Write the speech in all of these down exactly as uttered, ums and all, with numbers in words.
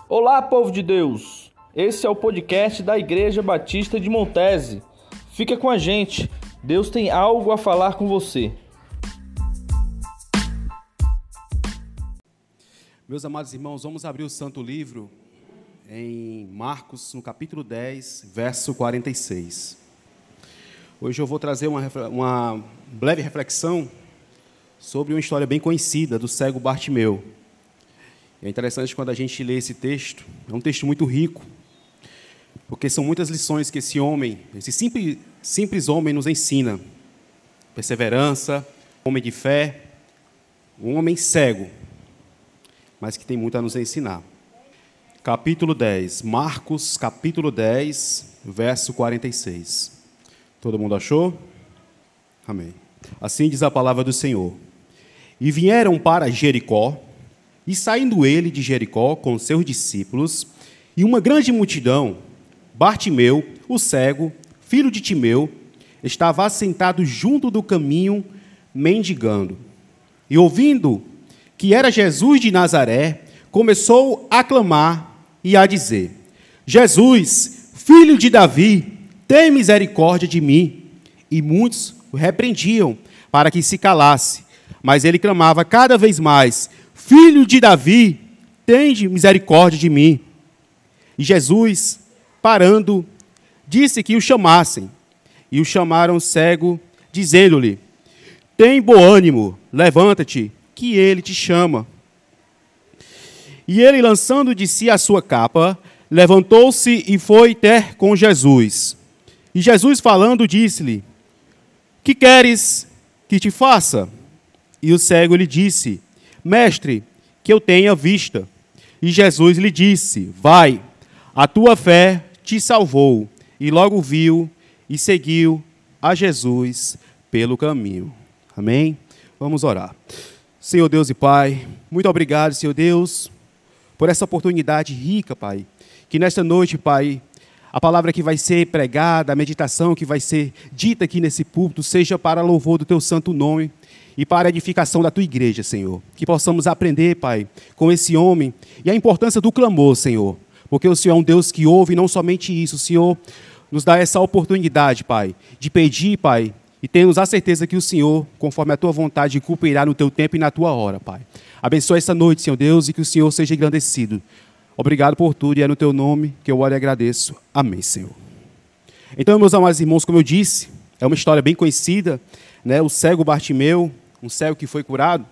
Olá, povo de Deus! Esse é o podcast da Igreja Batista de Montese. Fica com a gente, Deus tem algo a falar com você. Meus amados irmãos, vamos abrir o Santo Livro em Marcos, no capítulo dez, verso quarenta e seis. Hoje eu vou trazer uma, uma breve reflexão sobre uma história bem conhecida do cego Bartimeu. É interessante quando a gente lê esse texto, é um texto muito rico, porque são muitas lições que esse homem, esse simples, simples homem nos ensina. Perseverança, homem de fé, um homem cego, mas que tem muito a nos ensinar. Capítulo dez, Marcos, capítulo dez, verso quarenta e seis. Todo mundo achou? Amém. Assim diz a palavra do Senhor. E vieram para Jericó, e saindo ele de Jericó com seus discípulos, e uma grande multidão, Bartimeu, o cego, filho de Timeu, estava assentado junto do caminho, mendigando. E ouvindo que era Jesus de Nazaré, começou a clamar e a dizer: Jesus, filho de Davi, tem misericórdia de mim. E muitos o repreendiam para que se calasse, mas ele clamava cada vez mais: Filho de Davi, tende misericórdia de mim. E Jesus, parando, disse que o chamassem. E o chamaram cego, dizendo-lhe: Tem bom ânimo, levanta-te, que ele te chama. E ele, lançando de si a sua capa, levantou-se e foi ter com Jesus. E Jesus, falando, disse-lhe: Que queres que te faça? E o cego lhe disse: Mestre, que eu tenha vista. E Jesus lhe disse: Vai, a tua fé te salvou. E logo viu e seguiu a Jesus pelo caminho. Amém? Vamos orar. Senhor Deus e Pai, muito obrigado, Senhor Deus, por essa oportunidade rica, Pai. Que nesta noite, Pai, a palavra que vai ser pregada, a meditação que vai ser dita aqui nesse púlpito, seja para louvor do Teu santo nome e para a edificação da Tua igreja, Senhor. Que possamos aprender, Pai, com esse homem e a importância do clamor, Senhor. Porque o Senhor é um Deus que ouve, e não somente isso, o Senhor nos dá essa oportunidade, Pai, de pedir, Pai, e temos a certeza que o Senhor, conforme a Tua vontade, cumprirá no Teu tempo e na Tua hora, Pai. Abençoa essa noite, Senhor Deus, e que o Senhor seja engrandecido. Obrigado por tudo, e é no Teu nome que eu oro e agradeço. Amém, Senhor. Então, meus amados irmãos, como eu disse, é uma história bem conhecida, né? O cego Bartimeu, um cego que foi curado.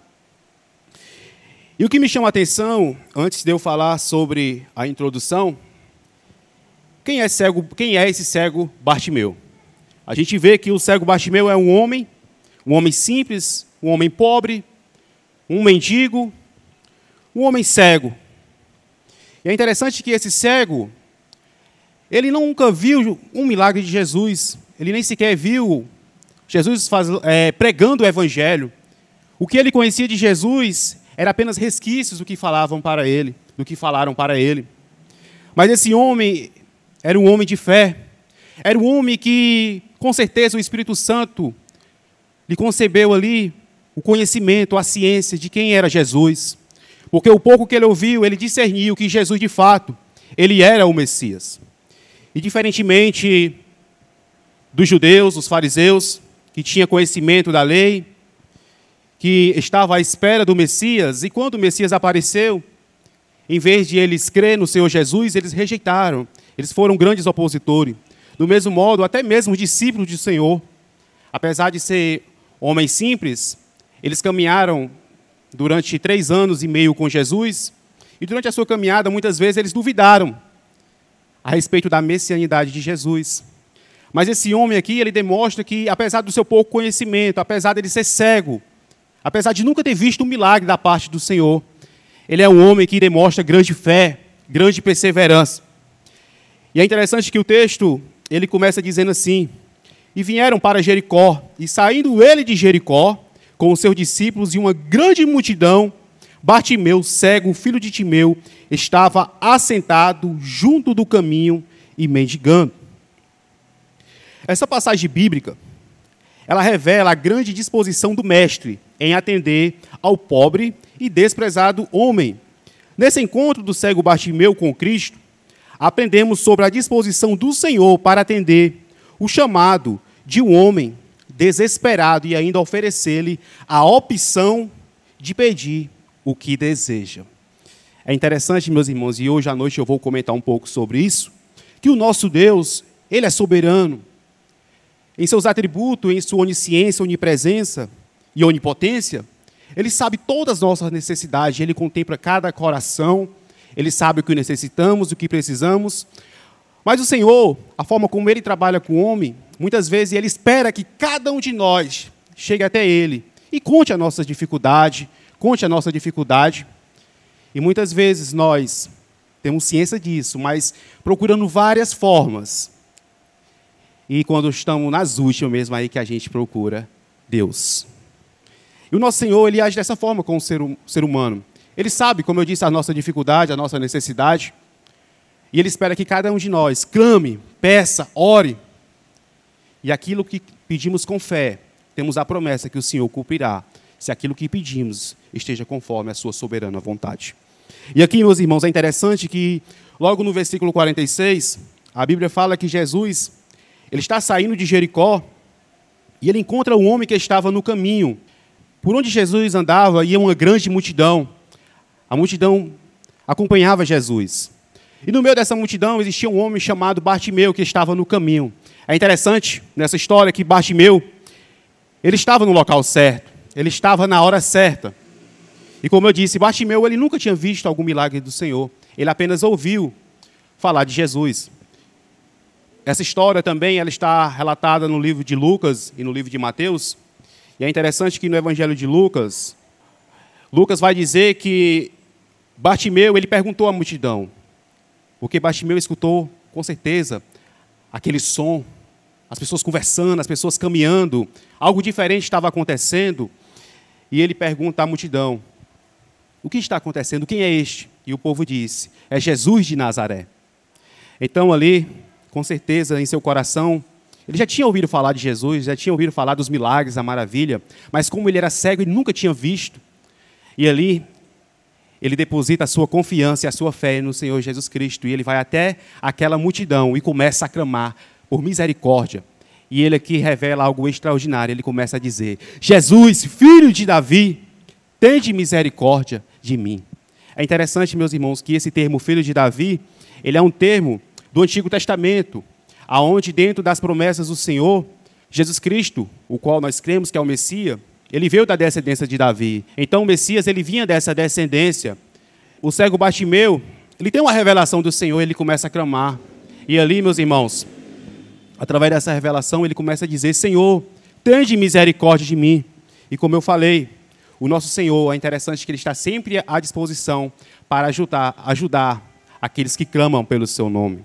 E o que me chama a atenção, antes de eu falar sobre a introdução, quem é, cego, quem é esse cego Bartimeu? A gente vê que o cego Bartimeu é um homem, um homem simples, um homem pobre, um mendigo, um homem cego. E é interessante que esse cego, ele nunca viu um milagre de Jesus, ele nem sequer viu Jesus faz, é, pregando o Evangelho. O que ele conhecia de Jesus era apenas resquícios do que falavam para ele, do que falaram para ele. Mas esse homem era um homem de fé, era um homem que, com certeza, o Espírito Santo lhe concebeu ali o conhecimento, a ciência de quem era Jesus. Porque o pouco que ele ouviu, ele discerniu que Jesus, de fato, ele era o Messias. E diferentemente dos judeus, dos fariseus, que tinha conhecimento da lei, que estava à espera do Messias, e quando o Messias apareceu, em vez de eles crer no Senhor Jesus, eles rejeitaram. Eles foram grandes opositores. Do mesmo modo, até mesmo os discípulos do Senhor, apesar de ser homens simples, eles caminharam durante três anos e meio com Jesus, e durante a sua caminhada, muitas vezes, eles duvidaram a respeito da messianidade de Jesus. Mas esse homem aqui, ele demonstra que, apesar do seu pouco conhecimento, apesar de ele ser cego, apesar de nunca ter visto um milagre da parte do Senhor, ele é um homem que demonstra grande fé, grande perseverança. E é interessante que o texto, ele começa dizendo assim: E vieram para Jericó, e saindo ele de Jericó, com os seus discípulos e uma grande multidão, Bartimeu, cego, filho de Timeu, estava assentado junto do caminho e mendigando. Essa passagem bíblica, ela revela a grande disposição do mestre em atender ao pobre e desprezado homem, Nesse encontro do cego Bartimeu com Cristo, aprendemos sobre a disposição do Senhor para atender o chamado de um homem desesperado e ainda oferecer-lhe a opção de pedir o que deseja. É interessante, meus irmãos, e hoje à noite eu vou comentar um pouco sobre isso, que o nosso Deus, Ele é soberano. Em seus atributos, em sua onisciência, onipresença e onipotência, Ele sabe todas as nossas necessidades, Ele contempla cada coração, Ele sabe o que necessitamos, o que precisamos. Mas o Senhor, a forma como Ele trabalha com o homem, muitas vezes Ele espera que cada um de nós chegue até Ele e conte a nossa dificuldade, conte a nossa dificuldade. E muitas vezes nós temos ciência disso, mas procurando várias formas. E quando estamos nas últimas mesmo, aí que a gente procura Deus. E o nosso Senhor, Ele age dessa forma com o ser, o ser humano. Ele sabe, como eu disse, a nossa dificuldade, a nossa necessidade. E Ele espera que cada um de nós clame, peça, ore. E aquilo que pedimos com fé, temos a promessa que o Senhor cumprirá, se aquilo que pedimos esteja conforme a sua soberana vontade. E aqui, meus irmãos, é interessante que, logo no versículo quarenta e seis, a Bíblia fala que Jesus, ele está saindo de Jericó, e ele encontra um homem que estava no caminho. Por onde Jesus andava, ia uma grande multidão. A multidão acompanhava Jesus. E no meio dessa multidão existia um homem chamado Bartimeu, que estava no caminho. É interessante, nessa história, que Bartimeu, ele estava no local certo, ele estava na hora certa. E como eu disse, Bartimeu, ele nunca tinha visto algum milagre do Senhor. Ele apenas ouviu falar de Jesus. Essa história também ela está relatada no livro de Lucas e no livro de Mateus. E é interessante que no Evangelho de Lucas, Lucas vai dizer que Bartimeu, ele perguntou à multidão. Porque Bartimeu escutou, com certeza, aquele som, as pessoas conversando, as pessoas caminhando, algo diferente estava acontecendo. E ele pergunta à multidão, o que está acontecendo? Quem é este? E o povo disse, é Jesus de Nazaré. Então ali, com certeza, em seu coração, ele já tinha ouvido falar de Jesus, já tinha ouvido falar dos milagres, da maravilha, mas como ele era cego, ele nunca tinha visto. E ali, ele deposita a sua confiança e a sua fé no Senhor Jesus Cristo, e ele vai até aquela multidão e começa a clamar por misericórdia. E ele aqui revela algo extraordinário, ele começa a dizer, Jesus, filho de Davi, tende misericórdia de mim. É interessante, meus irmãos, que esse termo filho de Davi, ele é um termo do Antigo Testamento, aonde dentro das promessas do Senhor, Jesus Cristo, o qual nós cremos que é o Messias, ele veio da descendência de Davi. Então o Messias, ele vinha dessa descendência. O cego Bartimeu, ele tem uma revelação do Senhor, ele começa a clamar. E ali, meus irmãos, através dessa revelação, ele começa a dizer, Senhor, tende misericórdia de mim. E como eu falei, o nosso Senhor, é interessante que Ele está sempre à disposição para ajudar, ajudar aqueles que clamam pelo seu nome.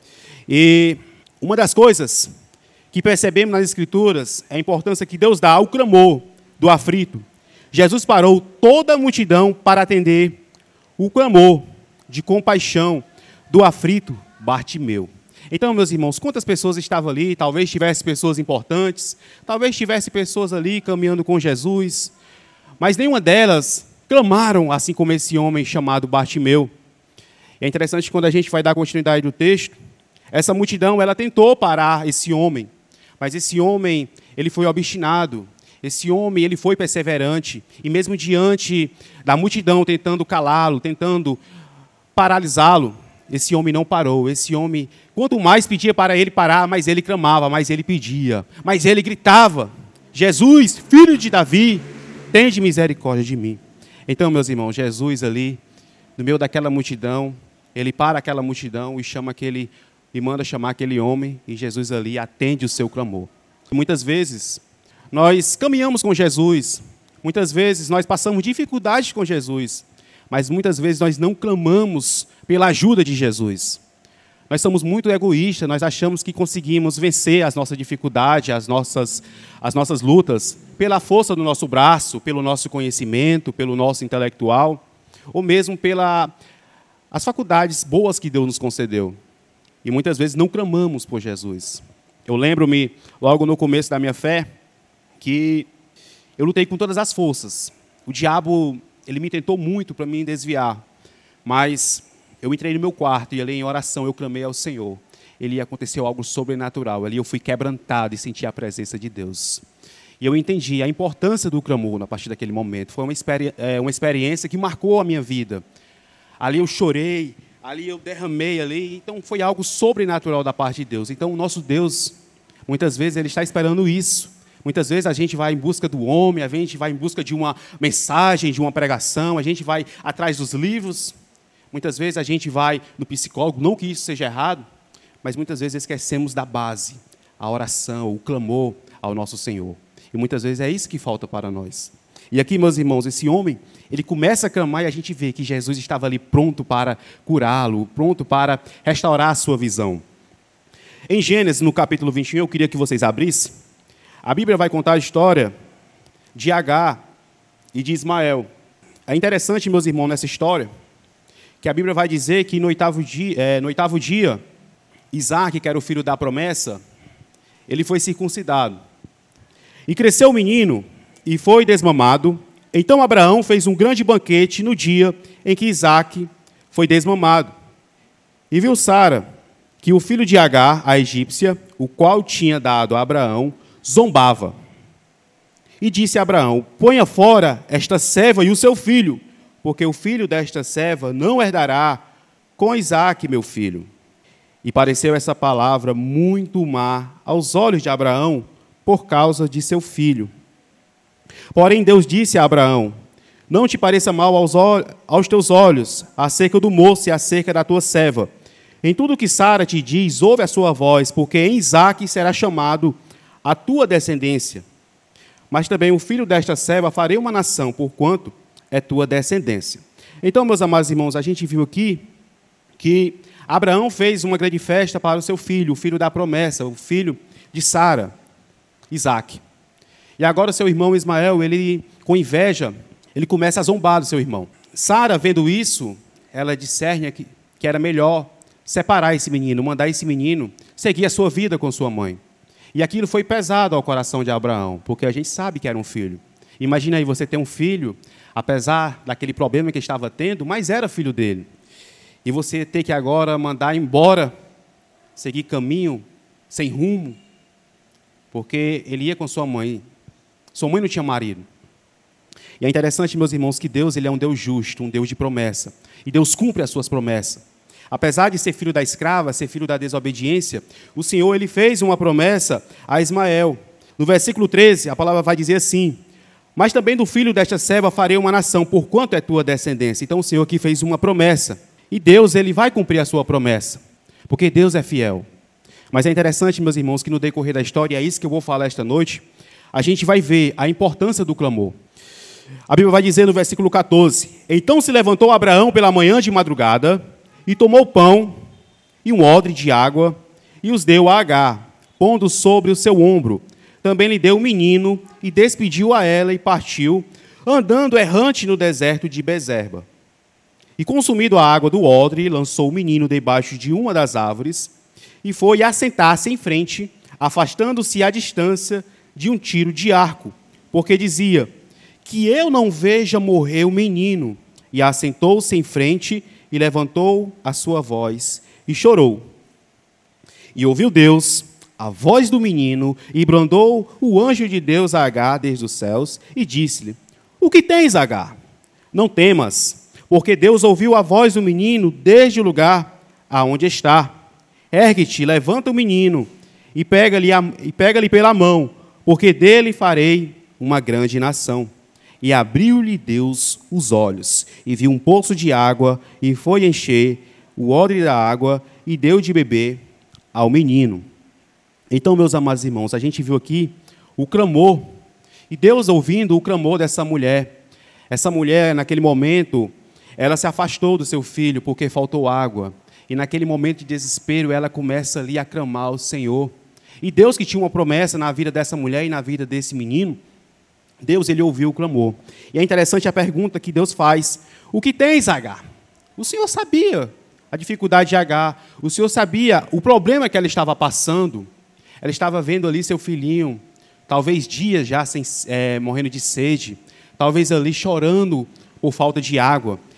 E uma das coisas que percebemos nas Escrituras é a importância que Deus dá ao clamor do aflito. Jesus parou toda a multidão para atender o clamor de compaixão do aflito Bartimeu. Então, meus irmãos, quantas pessoas estavam ali? Talvez tivesse pessoas importantes, talvez tivesse pessoas ali caminhando com Jesus, mas nenhuma delas clamaram assim como esse homem chamado Bartimeu. E é interessante que quando a gente vai dar continuidade do texto, essa multidão, ela tentou parar esse homem, mas esse homem, ele foi obstinado, esse homem, ele foi perseverante, e mesmo diante da multidão tentando calá-lo, tentando paralisá-lo, esse homem não parou. Esse homem, quanto mais pedia para ele parar, mais ele clamava, mais ele pedia, mais ele gritava, Jesus, filho de Davi, tende misericórdia de mim. Então, meus irmãos, Jesus ali, no meio daquela multidão, ele para aquela multidão e chama aquele, e manda chamar aquele homem, e Jesus ali atende o seu clamor. Muitas vezes, nós caminhamos com Jesus, muitas vezes nós passamos dificuldades com Jesus, mas muitas vezes nós não clamamos pela ajuda de Jesus. Nós somos muito egoístas, nós achamos que conseguimos vencer as nossas dificuldades, as nossas, as nossas lutas, pela força do nosso braço, pelo nosso conhecimento, pelo nosso intelectual, ou mesmo pelas faculdades boas que Deus nos concedeu. E muitas vezes não clamamos por Jesus. Eu lembro-me, logo no começo da minha fé, que eu lutei com todas as forças. O diabo, ele me tentou muito para me desviar. Mas eu entrei no meu quarto e ali em oração eu clamei ao Senhor. Ali aconteceu algo sobrenatural. Ali eu fui quebrantado e senti a presença de Deus. E eu entendi a importância do clamor a partir daquele momento. Foi uma, experi é, uma experiência que marcou a minha vida. Ali eu chorei, ali eu derramei, ali. Então foi algo sobrenatural da parte de Deus. Então o nosso Deus, muitas vezes, Ele está esperando isso. Muitas vezes a gente vai em busca do homem, a gente vai em busca de uma mensagem, de uma pregação, a gente vai atrás dos livros. Muitas vezes a gente vai no psicólogo, não que isso seja errado, mas muitas vezes esquecemos da base, a oração, o clamor ao nosso Senhor. E muitas vezes é isso que falta para nós. E aqui, meus irmãos, esse homem, ele começa a clamar e a gente vê que Jesus estava ali pronto para curá-lo, pronto para restaurar a sua visão. Em Gênesis, no capítulo vinte e um, eu queria que vocês abrissem. A Bíblia vai contar a história de Agar e de Ismael. É interessante, meus irmãos, nessa história, que a Bíblia vai dizer que no oitavo dia, é, no oitavo dia Isaac, que era o filho da promessa, ele foi circuncidado. E cresceu o menino e foi desmamado. Então Abraão fez um grande banquete no dia em que Isaac foi desmamado. E viu Sara, que o filho de Agar, a egípcia, o qual tinha dado a Abraão, zombava. E disse a Abraão: ponha fora esta serva e o seu filho, porque o filho desta serva não herdará com Isaque, meu filho. E pareceu essa palavra muito má aos olhos de Abraão, por causa de seu filho. Porém Deus disse a Abraão: não te pareça mal aos, aos teus olhos, acerca do moço e acerca da tua serva. Em tudo que Sara te diz, ouve a sua voz, porque em Isaque será chamado a tua descendência. Mas também o filho desta serva farei uma nação, porquanto é tua descendência. Então, meus amados irmãos, a gente viu aqui que Abraão fez uma grande festa para o seu filho, o filho da promessa, o filho de Sara, Isaque. E agora seu irmão Ismael, ele, com inveja, ele começa a zombar do seu irmão. Sara, vendo isso, ela discerne que, que era melhor separar esse menino, mandar esse menino seguir a sua vida com sua mãe. E aquilo foi pesado ao coração de Abraão, porque a gente sabe que era um filho. Imagina aí você ter um filho, apesar daquele problema que estava tendo, mas era filho dele. E você ter que agora mandar embora, seguir caminho, sem rumo, porque ele ia com sua mãe. Sua mãe não tinha marido. E é interessante, meus irmãos, que Deus ele é um Deus justo, um Deus de promessa. E Deus cumpre as suas promessas. Apesar de ser filho da escrava, ser filho da desobediência, o Senhor ele fez uma promessa a Ismael. No versículo treze, a palavra vai dizer assim: mas também do filho desta serva farei uma nação, porquanto é tua descendência. Então o Senhor aqui fez uma promessa. E Deus ele vai cumprir a sua promessa, porque Deus é fiel. Mas é interessante, meus irmãos, que no decorrer da história, e é isso que eu vou falar esta noite, a gente vai ver a importância do clamor. A Bíblia vai dizer no versículo quatorze: então se levantou Abraão pela manhã de madrugada, e tomou pão e um odre de água, e os deu a Agar, pondo sobre o seu ombro. Também lhe deu o menino, e despediu a ela, e partiu, andando errante no deserto de Bezerba. E consumido a água do odre, lançou o menino debaixo de uma das árvores, e foi assentar-se em frente, afastando-se à distância de um tiro de arco, porque dizia: que eu não veja morrer o menino. E assentou-se em frente, e levantou a sua voz, e chorou. E ouviu Deus a voz do menino, e brandou o anjo de Deus a Agar desde os céus, e disse-lhe: o que tens, Agar? Não temas, porque Deus ouviu a voz do menino desde o lugar aonde está. Ergue-te, levanta o menino, e pega-lhe e pega-lhe pela mão, porque dele farei uma grande nação. E abriu-lhe Deus os olhos, e viu um poço de água, e foi encher o odre da água, e deu de beber ao menino. Então, meus amados irmãos, a gente viu aqui o clamor, e Deus ouvindo o clamor dessa mulher. Essa mulher, naquele momento, ela se afastou do seu filho, porque faltou água. E naquele momento de desespero, ela começa ali a clamar ao Senhor. E Deus, que tinha uma promessa na vida dessa mulher e na vida desse menino, Deus ele ouviu o clamor. E é interessante a pergunta que Deus faz: o que tens, Agar? O Senhor sabia a dificuldade de Agar. O Senhor sabia o problema que ela estava passando. Ela estava vendo ali seu filhinho, talvez dias já sem, é, morrendo de sede, talvez ali chorando por falta de água.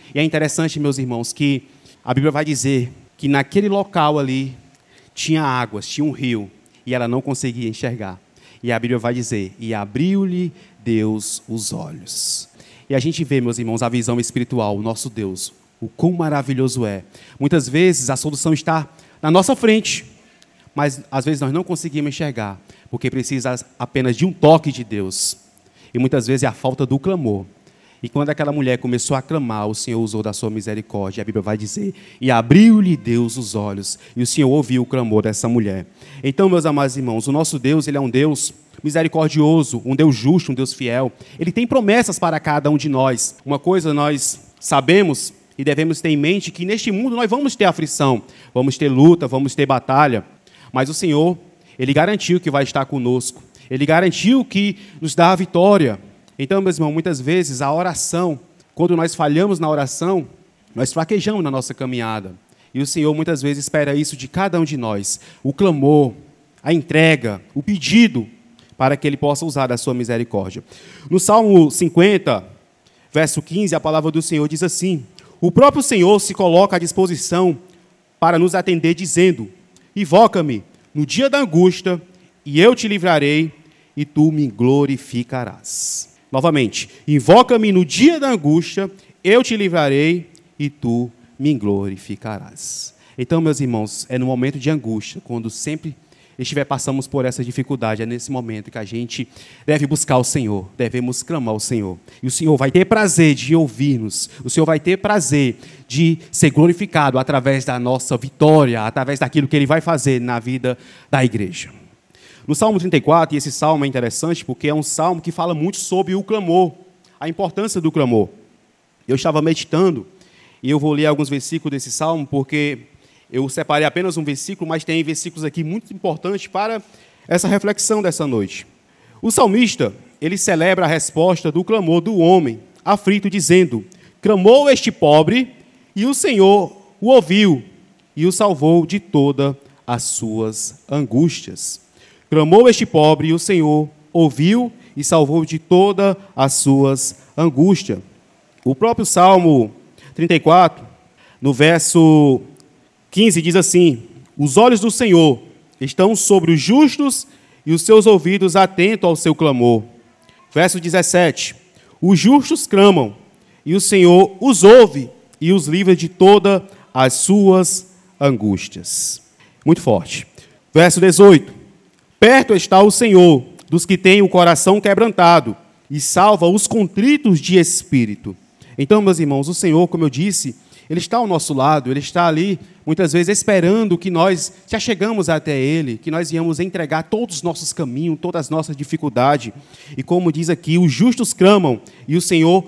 E é interessante, meus irmãos, que a Bíblia vai dizer que naquele local ali tinha águas, tinha um rio, e ela não conseguia enxergar. E a Bíblia vai dizer, e abriu-lhe Deus os olhos. E a gente vê, meus irmãos, a visão espiritual, o nosso Deus, o quão maravilhoso é. Muitas vezes a solução está na nossa frente, mas às vezes nós não conseguimos enxergar, porque precisa apenas de um toque de Deus. E muitas vezes é a falta do clamor. E quando aquela mulher começou a clamar, o Senhor usou da sua misericórdia. A Bíblia vai dizer, e abriu-lhe Deus os olhos, e o Senhor ouviu o clamor dessa mulher. Então, meus amados irmãos, o nosso Deus, ele é um Deus misericordioso, um Deus justo, um Deus fiel. Ele tem promessas para cada um de nós. Uma coisa nós sabemos e devemos ter em mente, que neste mundo nós vamos ter aflição, vamos ter luta, vamos ter batalha, mas o Senhor, ele garantiu que vai estar conosco. Ele garantiu que nos dá a vitória. Então, meus irmãos, muitas vezes a oração, quando nós falhamos na oração, nós fraquejamos na nossa caminhada. E o Senhor muitas vezes espera isso de cada um de nós. O clamor, a entrega, o pedido, para que Ele possa usar da sua misericórdia. No Salmo cinquenta, verso quinze, a palavra do Senhor diz assim, o próprio Senhor se coloca à disposição para nos atender, dizendo, invoca-me no dia da angústia, e eu te livrarei, e tu me glorificarás. Novamente, invoca-me no dia da angústia, eu te livrarei, e tu me glorificarás. Então, meus irmãos, é no momento de angústia, quando sempre estiver passamos por essa dificuldade, é nesse momento que a gente deve buscar o Senhor, devemos clamar ao Senhor. E o Senhor vai ter prazer de ouvir-nos, o Senhor vai ter prazer de ser glorificado através da nossa vitória, através daquilo que Ele vai fazer na vida da igreja. No Salmo trinta e quatro, e esse salmo é interessante porque é um salmo que fala muito sobre o clamor, a importância do clamor. Eu estava meditando, e eu vou ler alguns versículos desse salmo, porque eu separei apenas um versículo, mas tem versículos aqui muito importantes para essa reflexão dessa noite. O salmista, ele celebra a resposta do clamor do homem, aflito, dizendo, clamou este pobre, e o Senhor o ouviu, e o salvou de todas as suas angústias. Clamou este pobre, e o Senhor ouviu, e salvou de todas as suas angústias. O próprio Salmo trinta e quatro, no verso quinze, diz assim, os olhos do Senhor estão sobre os justos e os seus ouvidos atentos ao seu clamor. Verso dezessete, os justos clamam e o Senhor os ouve e os livra de todas as suas angústias. Muito forte. Verso dezoito, perto está o Senhor dos que têm o coração quebrantado e salva os contritos de espírito. Então, meus irmãos, o Senhor, como eu disse, Ele está ao nosso lado, Ele está ali, muitas vezes, esperando que nós já chegamos até Ele, que nós viemos entregar todos os nossos caminhos, todas as nossas dificuldades. E como diz aqui, os justos clamam e o Senhor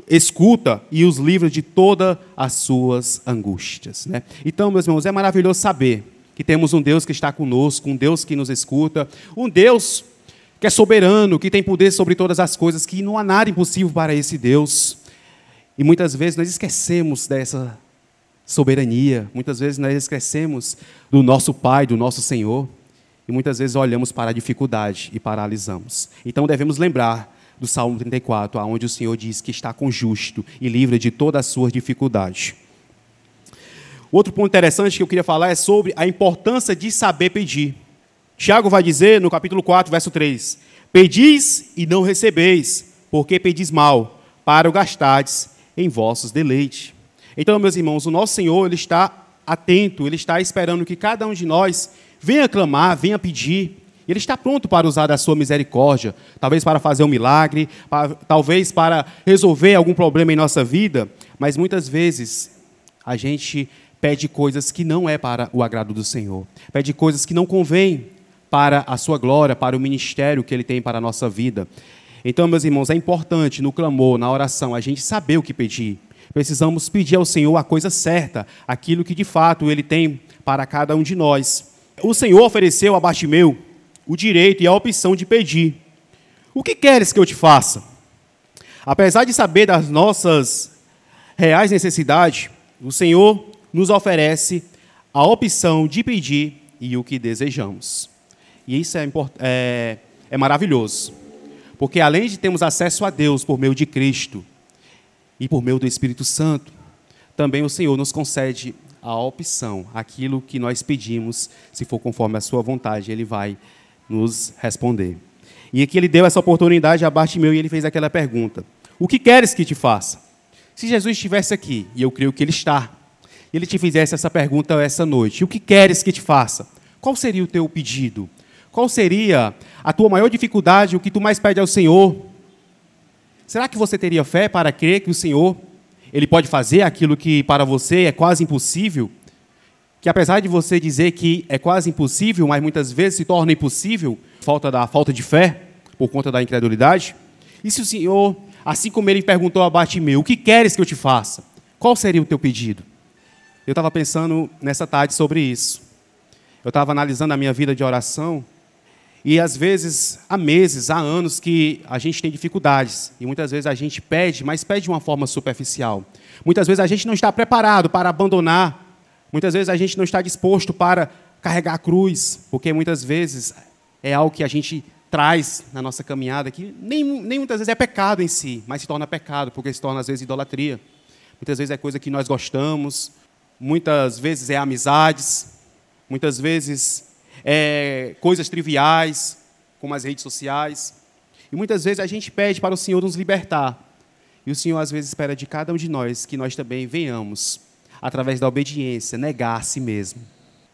escuta e os livra de todas as suas angústias, né? Então, meus irmãos, é maravilhoso saber que temos um Deus que está conosco, um Deus que nos escuta, um Deus que é soberano, que tem poder sobre todas as coisas, que não há nada impossível para esse Deus. E muitas vezes nós esquecemos dessa soberania, muitas vezes nós esquecemos do nosso Pai, do nosso Senhor, e muitas vezes olhamos para a dificuldade e paralisamos. Então devemos lembrar do Salmo trinta e quatro, onde o Senhor diz que está com o justo e livre de todas as suas dificuldades. Outro ponto interessante que eu queria falar é sobre a importância de saber pedir. Tiago vai dizer no capítulo quatro, verso três, pedis e não recebeis, porque pedis mal, para o gastardes em vossos deleites. Então, meus irmãos, o nosso Senhor, Ele está atento, Ele está esperando que cada um de nós venha clamar, venha pedir. Ele está pronto para usar da sua misericórdia, talvez para fazer um milagre, para, talvez para resolver algum problema em nossa vida, mas muitas vezes a gente pede coisas que não é para o agrado do Senhor, pede coisas que não convêm para a sua glória, para o ministério que Ele tem para a nossa vida. Então, meus irmãos, é importante no clamor, na oração, a gente saber o que pedir. Precisamos pedir ao Senhor a coisa certa, aquilo que de fato Ele tem para cada um de nós. O Senhor ofereceu a Bartimeu o direito e a opção de pedir. O que queres que eu te faça? Apesar de saber das nossas reais necessidades, o Senhor nos oferece a opção de pedir e o que desejamos. E isso é, é, é maravilhoso. Porque além de termos acesso a Deus por meio de Cristo e por meio do Espírito Santo, também o Senhor nos concede a opção, aquilo que nós pedimos, se for conforme a sua vontade, Ele vai nos responder. E aqui Ele deu essa oportunidade a Bartimeu e Ele fez aquela pergunta: o que queres que te faça? Se Jesus estivesse aqui, e eu creio que Ele está, e Ele te fizesse essa pergunta essa noite: o que queres que te faça? Qual seria o teu pedido? Qual seria a tua maior dificuldade, o que tu mais pede ao Senhor? Será que você teria fé para crer que o Senhor, Ele pode fazer aquilo que para você é quase impossível? Que apesar de você dizer que é quase impossível, mas muitas vezes se torna impossível, falta da falta de fé, por conta da incredulidade? E se o Senhor, assim como Ele perguntou a Bartimeu: o que queres que eu te faça? Qual seria o teu pedido? Eu estava pensando nessa tarde sobre isso. Eu estava analisando a minha vida de oração, e às vezes, há meses, há anos que a gente tem dificuldades. E muitas vezes a gente pede, mas pede de uma forma superficial. Muitas vezes a gente não está preparado para abandonar. Muitas vezes a gente não está disposto para carregar a cruz. Porque muitas vezes é algo que a gente traz na nossa caminhada, que nem, nem muitas vezes é pecado em si, mas se torna pecado, porque se torna às vezes idolatria. Muitas vezes é coisa que nós gostamos. Muitas vezes é amizades. Muitas vezes é, coisas triviais, como as redes sociais. E muitas vezes a gente pede para o Senhor nos libertar. E o Senhor, às vezes, espera de cada um de nós que nós também venhamos, através da obediência, negar a si mesmo.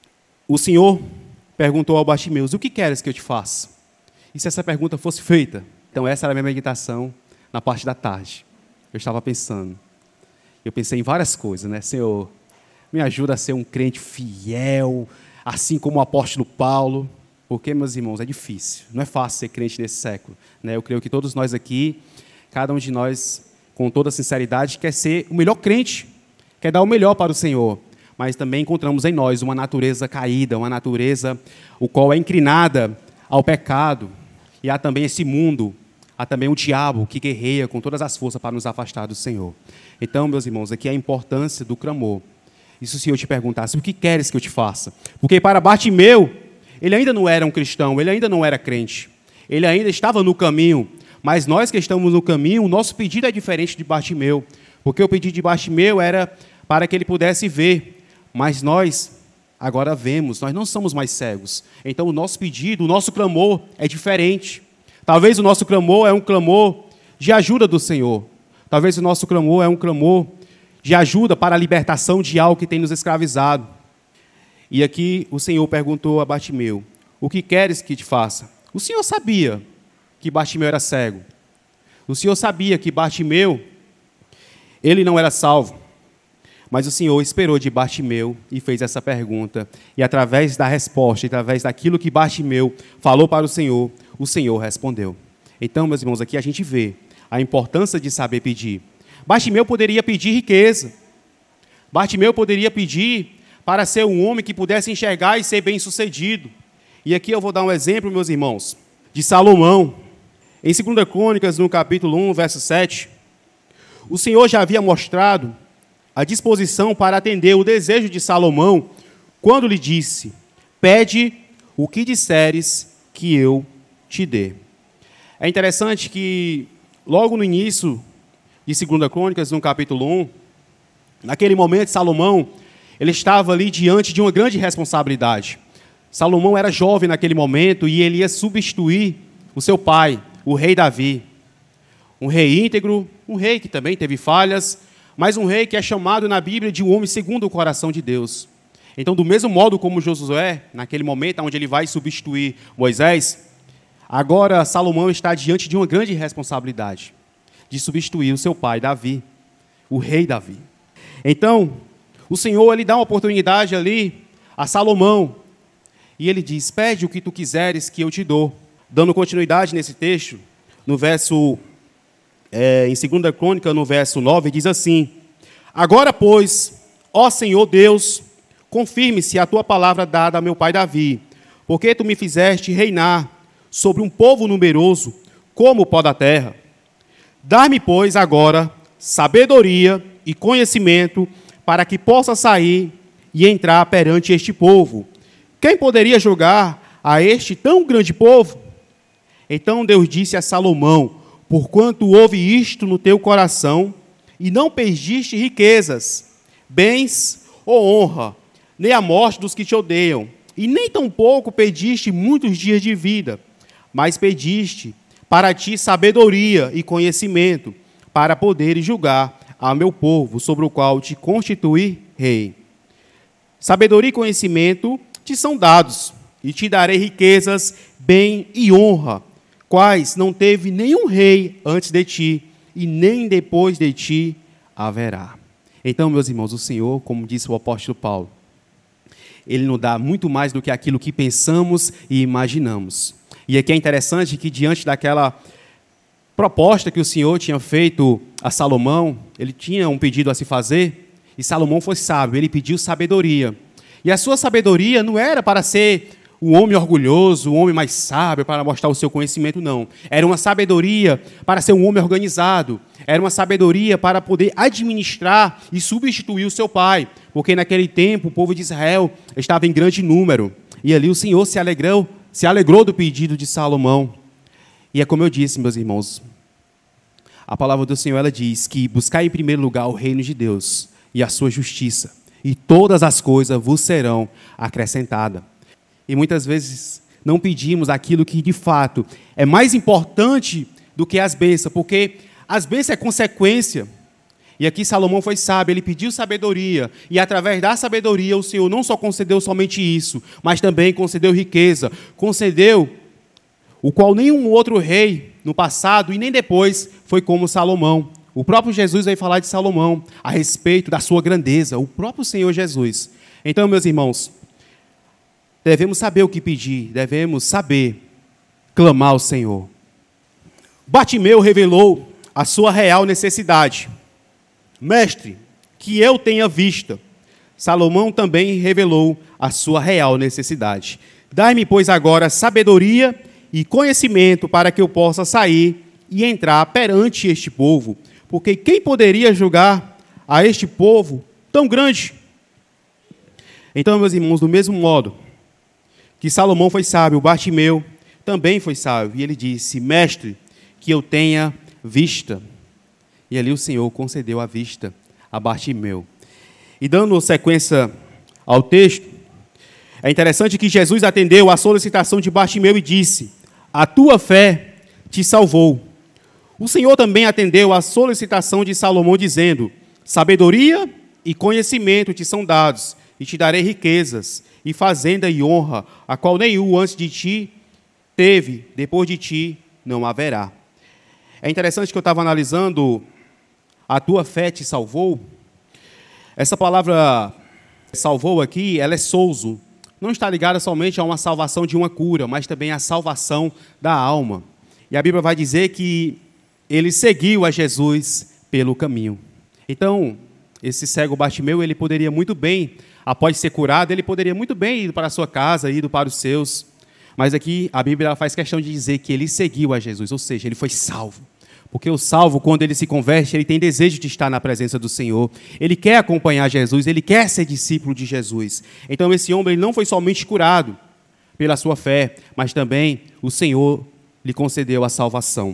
O Senhor perguntou ao Bartimeu: o que queres que eu te faça? E se essa pergunta fosse feita? Então, essa era a minha meditação na parte da tarde. Eu estava pensando. Eu pensei em várias coisas, né? Senhor, me ajuda a ser um crente fiel, assim como o apóstolo Paulo, porque, meus irmãos, é difícil, não é fácil ser crente nesse século, né? Eu creio que todos nós aqui, cada um de nós, com toda sinceridade, quer ser o melhor crente, quer dar o melhor para o Senhor, mas também encontramos em nós uma natureza caída, uma natureza o qual é inclinada ao pecado, e há também esse mundo, há também o diabo que guerreia com todas as forças para nos afastar do Senhor. Então, meus irmãos, aqui é a importância do clamor. E se o Senhor te perguntasse: o que queres que eu te faça? Porque para Bartimeu, ele ainda não era um cristão, ele ainda não era crente. Ele ainda estava no caminho. Mas nós que estamos no caminho, o nosso pedido é diferente de Bartimeu. Porque o pedido de Bartimeu era para que ele pudesse ver. Mas nós agora vemos, nós não somos mais cegos. Então o nosso pedido, o nosso clamor é diferente. Talvez o nosso clamor é um clamor de ajuda do Senhor. Talvez o nosso clamor é um clamor de ajuda para a libertação de algo que tem nos escravizado. E aqui o Senhor perguntou a Bartimeu: o que queres que te faça? O Senhor sabia que Bartimeu era cego. O Senhor sabia que Bartimeu, ele não era salvo. Mas o Senhor esperou de Bartimeu e fez essa pergunta. E através da resposta, através daquilo que Bartimeu falou para o Senhor, o Senhor respondeu. Então, meus irmãos, aqui a gente vê a importância de saber pedir. Bartimeu poderia pedir riqueza. Bartimeu poderia pedir para ser um homem que pudesse enxergar e ser bem-sucedido. E aqui eu vou dar um exemplo, meus irmãos, de Salomão. Em segunda Crônicas, no capítulo um, verso sete, o Senhor já havia mostrado a disposição para atender o desejo de Salomão, quando lhe disse: pede o que disseres que eu te dê. É interessante que, logo no início de segunda Crônicas, no capítulo um, naquele momento, Salomão, ele estava ali diante de uma grande responsabilidade. Salomão era jovem naquele momento e ele ia substituir o seu pai, o rei Davi. Um rei íntegro, um rei que também teve falhas, mas um rei que é chamado na Bíblia de um homem segundo o coração de Deus. Então, do mesmo modo como Josué, naquele momento onde ele vai substituir Moisés, agora Salomão está diante de uma grande responsabilidade, de substituir o seu pai, Davi, o rei Davi. Então, o Senhor, ele dá uma oportunidade ali a Salomão, e ele diz: pede o que tu quiseres que eu te dou. Dando continuidade nesse texto, no verso, é, em segunda Crônica, no verso nove, diz assim: agora, pois, ó Senhor Deus, confirme-se a tua palavra dada a meu pai Davi, porque tu me fizeste reinar sobre um povo numeroso, como o pó da terra. Dá-me, pois, agora sabedoria e conhecimento, para que possa sair e entrar perante este povo. Quem poderia julgar a este tão grande povo? Então Deus disse a Salomão: porquanto houve isto no teu coração, e não pediste riquezas, bens ou honra, nem a morte dos que te odeiam, e nem tampouco pediste muitos dias de vida, mas pediste para ti sabedoria e conhecimento, para poderes julgar a meu povo, sobre o qual te constituí rei. Sabedoria e conhecimento te são dados, e te darei riquezas, bem e honra, quais não teve nenhum rei antes de ti, e nem depois de ti haverá. Então, meus irmãos, o Senhor, como disse o apóstolo Paulo, Ele nos dá muito mais do que aquilo que pensamos e imaginamos. E aqui é interessante que, diante daquela proposta que o Senhor tinha feito a Salomão, ele tinha um pedido a se fazer, e Salomão foi sábio, ele pediu sabedoria. E a sua sabedoria não era para ser um homem orgulhoso, um homem mais sábio, para mostrar o seu conhecimento, não. Era uma sabedoria para ser um homem organizado. Era uma sabedoria para poder administrar e substituir o seu pai. Porque naquele tempo o povo de Israel estava em grande número. E ali o Senhor se alegrou, se alegrou do pedido de Salomão. E é como eu disse, meus irmãos, a palavra do Senhor, ela diz que buscai em primeiro lugar o reino de Deus e a sua justiça, e todas as coisas vos serão acrescentadas. E muitas vezes não pedimos aquilo que, de fato, é mais importante do que as bênçãos, porque as bênçãos é consequência. E aqui Salomão foi sábio, ele pediu sabedoria, e através da sabedoria o Senhor não só concedeu somente isso, mas também concedeu riqueza, concedeu o qual nenhum outro rei no passado e nem depois foi como Salomão. O próprio Jesus veio falar de Salomão a respeito da sua grandeza, o próprio Senhor Jesus. Então, meus irmãos, devemos saber o que pedir, devemos saber clamar ao Senhor. Bartimeu revelou a sua real necessidade. Mestre, que eu tenha vista. Salomão também revelou a sua real necessidade. Dai-me, pois, agora sabedoria e conhecimento para que eu possa sair e entrar perante este povo. Porque quem poderia julgar a este povo tão grande? Então, meus irmãos, do mesmo modo que Salomão foi sábio, Bartimeu também foi sábio. E ele disse, mestre, que eu tenha vista. E ali o Senhor concedeu a vista a Bartimeu. E dando sequência ao texto, é interessante que Jesus atendeu à solicitação de Bartimeu e disse, a tua fé te salvou. O Senhor também atendeu à solicitação de Salomão, dizendo, sabedoria e conhecimento te são dados, e te darei riquezas, e fazenda e honra, a qual nenhum antes de ti teve, depois de ti não haverá. É interessante que eu estava analisando, a tua fé te salvou. Essa palavra salvou aqui, ela é souso. Não está ligada somente a uma salvação de uma cura, mas também a salvação da alma. E a Bíblia vai dizer que ele seguiu a Jesus pelo caminho. Então, esse cego Bartimeu, ele poderia muito bem, após ser curado, ele poderia muito bem ir para a sua casa, ir para os seus. Mas aqui a Bíblia faz questão de dizer que ele seguiu a Jesus, ou seja, ele foi salvo. Porque o salvo, quando ele se converte, ele tem desejo de estar na presença do Senhor. Ele quer acompanhar Jesus, ele quer ser discípulo de Jesus. Então esse homem ele não foi somente curado pela sua fé, mas também o Senhor lhe concedeu a salvação.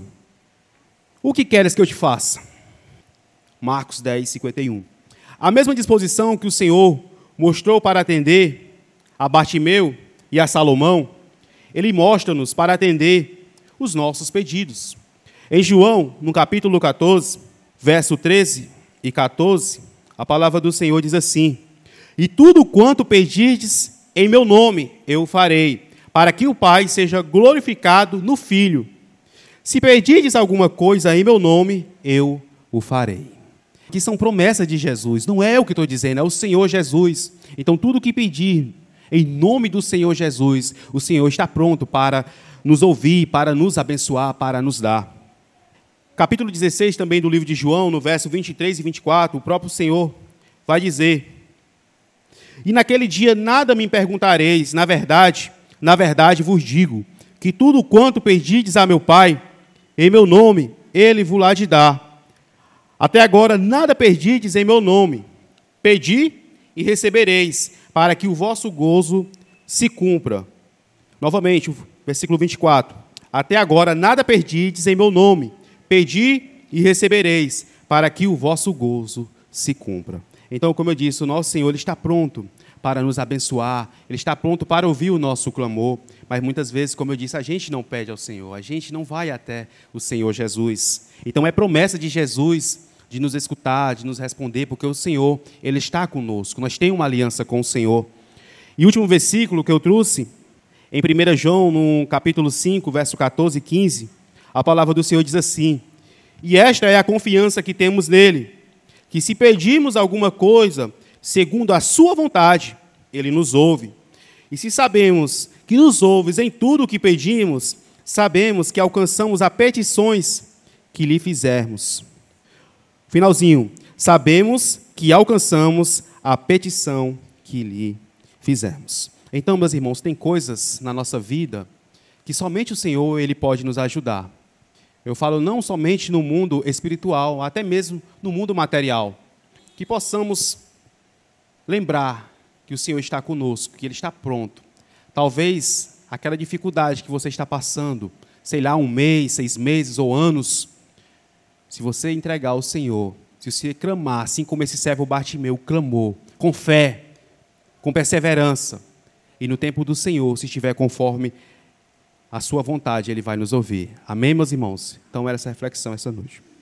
O que queres que eu te faça? Marcos dez, cinquenta e um. A mesma disposição que o Senhor mostrou para atender a Bartimeu e a Salomão, ele mostra-nos para atender os nossos pedidos. Em João, no capítulo quatorze, verso treze e quatorze, a palavra do Senhor diz assim, e tudo quanto pedirdes em meu nome, eu farei, para que o Pai seja glorificado no Filho. Se pedirdes alguma coisa em meu nome, eu o farei. Que são promessas de Jesus, não é eu que estou dizendo, é o Senhor Jesus. Então, tudo que pedir em nome do Senhor Jesus, o Senhor está pronto para nos ouvir, para nos abençoar, para nos dar. Capítulo dezesseis também do livro de João, no verso vinte e três e vinte e quatro, o próprio Senhor vai dizer, e naquele dia nada me perguntareis, na verdade, na verdade vos digo, que tudo quanto pedirdes a meu Pai, em meu nome, Ele vos há de dar. Até agora nada perdides em meu nome. Pedi e recebereis, para que o vosso gozo se cumpra. Novamente, o versículo vinte e quatro. Até agora nada perdides em meu nome. Pedi e recebereis, para que o vosso gozo se cumpra. Então, como eu disse, o nosso Senhor ele está pronto para nos abençoar, Ele está pronto para ouvir o nosso clamor, mas muitas vezes, como eu disse, a gente não pede ao Senhor, a gente não vai até o Senhor Jesus. Então, é promessa de Jesus de nos escutar, de nos responder, porque o Senhor, Ele está conosco, nós temos uma aliança com o Senhor. E o último versículo que eu trouxe, em primeiro João, no capítulo cinco, verso catorze e quinze, a palavra do Senhor diz assim: e esta é a confiança que temos nele, que se pedirmos alguma coisa, segundo a sua vontade, Ele nos ouve. E se sabemos que nos ouves em tudo o que pedimos, sabemos que alcançamos as petições que lhe fizermos. Finalzinho, sabemos que alcançamos a petição que lhe fizermos. Então, meus irmãos, tem coisas na nossa vida que somente o Senhor ele pode nos ajudar. Eu falo não somente no mundo espiritual, até mesmo no mundo material, que possamos lembrar que o Senhor está conosco, que Ele está pronto. Talvez aquela dificuldade que você está passando, sei lá, um mês, seis meses ou anos, se você entregar ao Senhor, se você clamar, assim como esse servo Bartimeu clamou, com fé, com perseverança, e no tempo do Senhor, se estiver conforme a sua vontade, Ele vai nos ouvir. Amém, meus irmãos? Então, era essa reflexão essa noite.